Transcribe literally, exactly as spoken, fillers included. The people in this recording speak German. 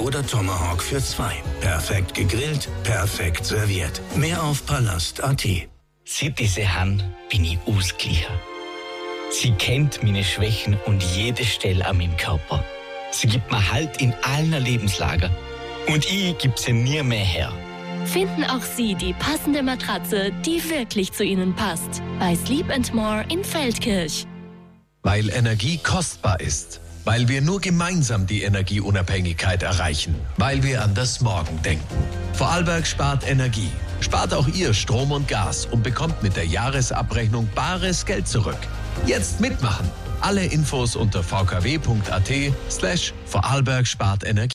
oder Tomahawk für zwei. Perfekt gegrillt, perfekt serviert. Mehr auf palast punkt at. Seit ich sie han, bin ich ausgeglichen. Sie kennt meine Schwächen und jede Stelle an meinem Körper. Sie gibt mir Halt in allen Lebenslagen. Und ich gebe sie nie mehr her. Finden auch Sie die passende Matratze, die wirklich zu Ihnen passt. Bei Sleep and More in Feldkirch. Weil Energie kostbar ist. Weil wir nur gemeinsam die Energieunabhängigkeit erreichen. Weil wir an das Morgen denken. Vorarlberg spart Energie. Spart auch ihr Strom und Gas und bekommt mit der Jahresabrechnung bares Geld zurück. Jetzt mitmachen. Alle Infos unter v k w punkt a t slash Vorarlberg spart Energie.